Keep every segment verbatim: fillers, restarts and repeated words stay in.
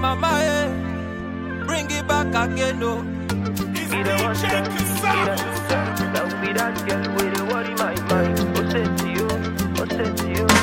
mama, eh. Bring it back again, no. Be the one that, be that, that will be that girl with the worry my mind. Who said to you? Who said to you?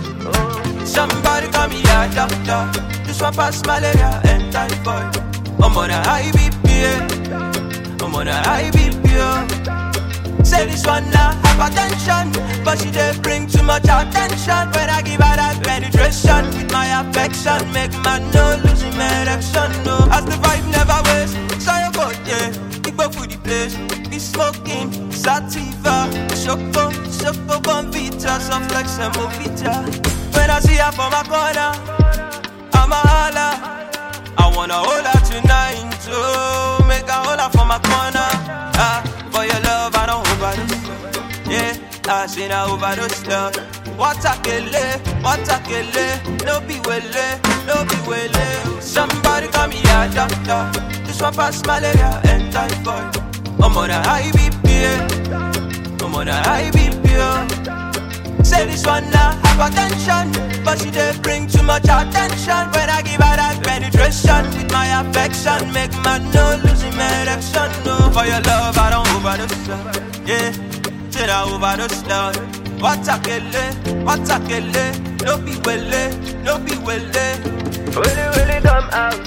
Oh. Somebody call me a doctor. This one pass malaria and typhoid. I'm on a high B P, yeah. I'm on a high B P, yeah. Say this one now hypertension, but she did bring too much attention. When I give her that penetration with my affection, make man no losing my erection, no. As the vibe never waste, so you go, yeah. Big go for the place, be smoking, sativa, choco, choco, bombita, some flex and movita. When I see her from my corner, I'm a holla. I wanna hold her tonight, too. Make her hold her from my corner. Ah, for your love, I don't overdose. Yeah, I seen her overdose love. What a kele, what a kele. No be wele, no be wele. Somebody call me a doctor. This one pass malaria and typhoid. I'm on a high B P, yeah. I'm on a high B P, yeah. Say this one now hypertension, but she did bring too much attention. When I give her that penetration with my affection, make man no losing my erection, no. For your love, I don't overdose, yeah. Till I overdose, love. What a kele, what a kele. No be wele, no be wele. Willy, willy, come out.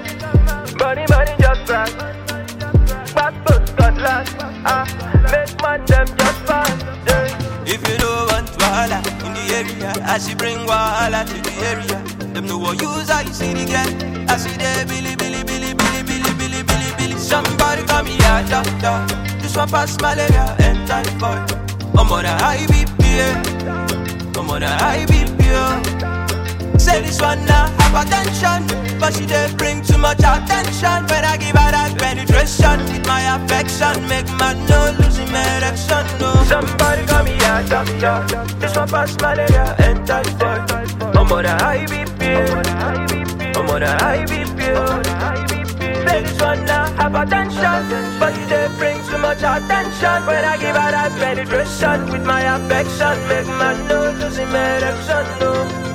Money, money, just right. Passport, Scotland. Ah, make man them just fine. Yeah. If you don't want wahala in the area, I should bring wahala to the area. Them no one use how you see the girl. I see the billy, billy, billy, billy, billy, billy, billy, billy. Somebody call me a doctor. This one pass malaria and typhoid. I'm on a high B P, yeah. I'm on a high B P, yeah. Say this one now hypertension, but she did bring too much attention. When I give her that penetration with my affection, make man no losing my erection, no. Somebody call me a doctor. This one pass malaria and typhoid. I'm on a high B P, I'm on a high B P. Say this one now hypertension, but she did bring too much attention. When I give her that penetration with my affection, make man no losing my erection, no.